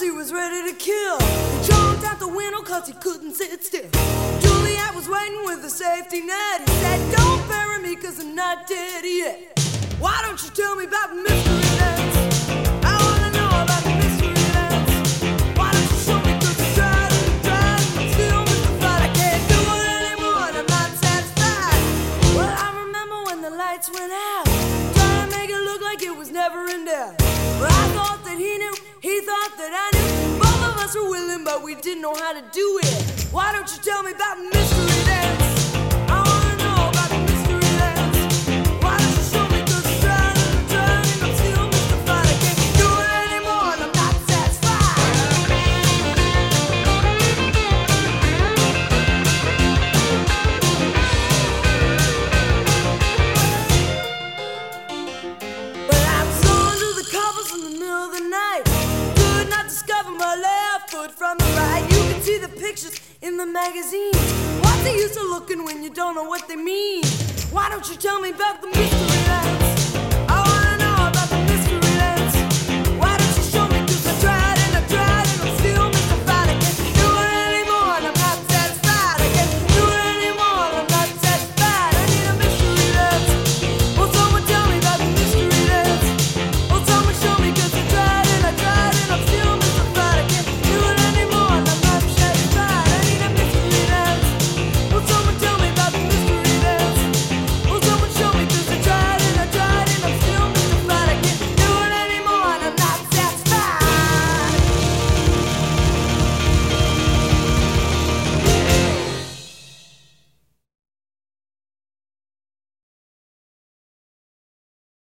he was ready to kill. He jumped out the window cause he couldn't sit still. Juliet was waiting with a safety net. He said, don't bury me cause I'm not dead yet. Why don't you tell me about the mystery dance? I wanna know about the mystery dance. Why don't you show me cause I'm trying and still mystified. I can't do it anymore and I'm not satisfied. Well, I remember when the lights went out, trying to make it look like it was never in doubt. But I thought that he knew, he thought that I knew. Both of us were willing but we didn't know how to do it. Why don't you tell me about the mystery dance? I wanna know about the mystery dance. Why don't you show me cause I'm trying and I'm still mystified. I can't do it anymore and I'm not satisfied. But I was under the covers in the middle of the night. Could not discover my left foot from the right. You can see the pictures in the magazines. What's the use of looking when you don't know what they mean? Why don't you tell me about the mystery dance?